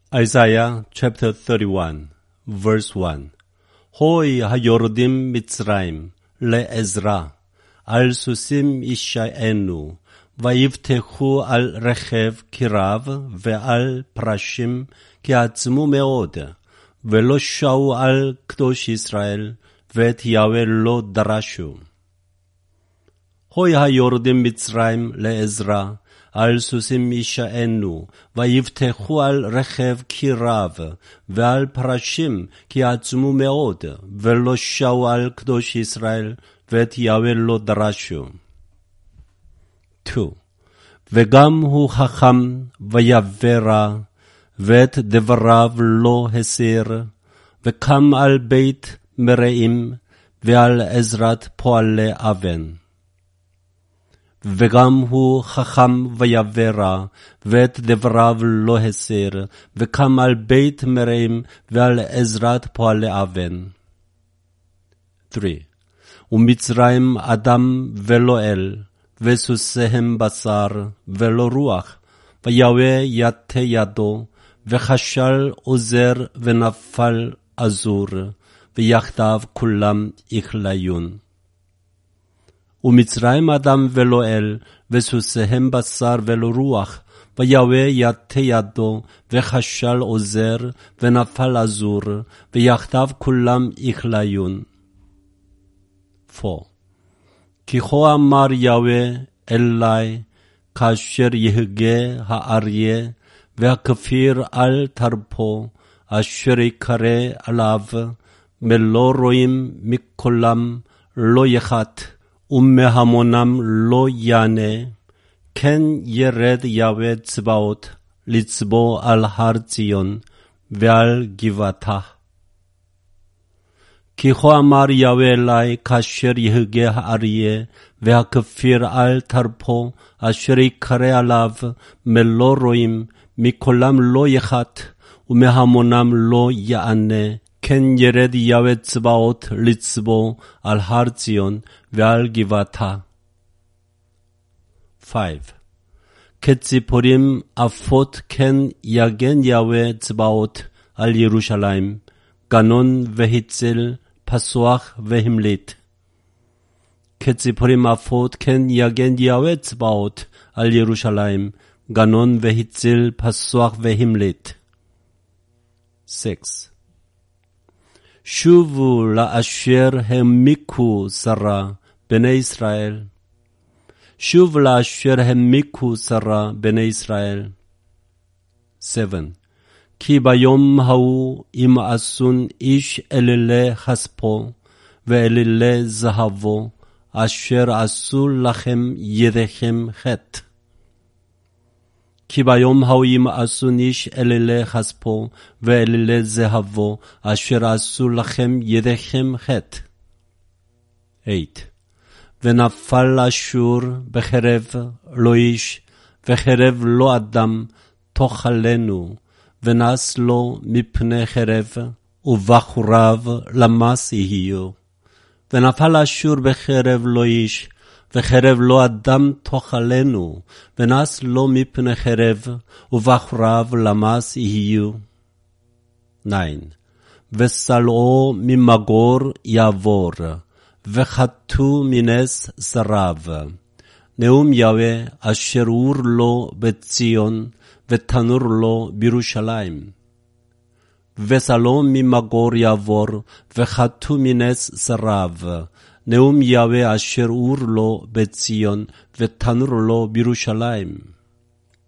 Isaiah chapter 31, verse 1. 호이 하요르딤 미tzrayim לעזרה, על סוסים ישענו, ויבטחו על רכב קרב ועל פרשים כי עצמו מאוד, ולא שעו על קדוש ישראל, ואת יהוה לא דרשו. 호이 היורדים מצרים לעזרה, על סוסים ישענו, ויבטחו על רכב קרב, ועל פרשים כי עצמו מאוד, ולא שעו על קדוש ישראל, ואת יהוה לא דרשו. 2. וגם הוא חכם ויברא, ואת דבריו לא הסיר, וקם על בית מרעים, ועל עזרת פועלי אבן. וגם הוא חכם ויברא, ואת דבריו לא הסיר, וקם על בית מרעים, ועל עזרת פועלי אבן. 3. ומצרים אדם ולא אל, וסוסיהם בשר ולא רוח, ויהוה יטה ידו, וכשל עוזר ונפל עזור, ויחדיו כולם יכליון. ומצרים אדם ולא אל, וסוסיהם בשר ולא רוח, ויהוה יטה ידו, וכשל עוזר ונפל עזור, ויחדיו כולם יכליון. 4. כי כה אמר יהוה אלי, כאשר יהגה האריה, והכפיר על תרפו, אשר יקרא עליו, מלא רועים מקולם לא יחת, ומהמונם לא יענה, כן ירד יהוה צבאות, לצבוא על הר ציון, ועל גבעתה. כי כה אמר יהוה אלי, כאשר יהגה האריה, והכפיר על תרפו, אשר יקרא עליו, מלא רועים, מקולם לא יחת, ומהמונם לא יענה, כן ירד יהוה צבאות לצבוא על הר ציון ועל גבעתה. 5. כציפורים עפות כן יגן יהוה צבאות על ירושלים, גנון והציל, פסוח והמליט. כציפורים עפות כן יגן יהוה צבאות על ירושלים, גנון והציל, פסוח והמליט. 6. שובו לאשר המיקו שרה בני ישראל. שוב לאשר המיקו שרה בני ישראל. 7. כי ביום ההוא ימאסון איש אלילי כספו ואלילי זהבו, אשר עשו לכם ידיכם חטא. כי ביום ההוא ימאסון איש אלילי כספו ואלילי זהבו, אשר עשו לכם ידיכם חטא. 8. ונפל אשור בחרב לא איש, וחרב לא אדם תאכלנו, ונס לו מפני חרב, ובחוריו למס יהיו. ונפל אשור בחרב לא איש, וחרב לא אדם תאכלנו, ונס לו מפני חרב, ובחוריו למס יהיו. 9. וסלעו ממגור יעבור, וחטאו מנס שריו. נאום יהוה אשר אור לו בציון, ותנור לו בירושלים. וסלעו ממגור יעבור, וחטאו מנס שריו. נאום יהוה אשר אור לו בציון, ותנור לו בירושלים.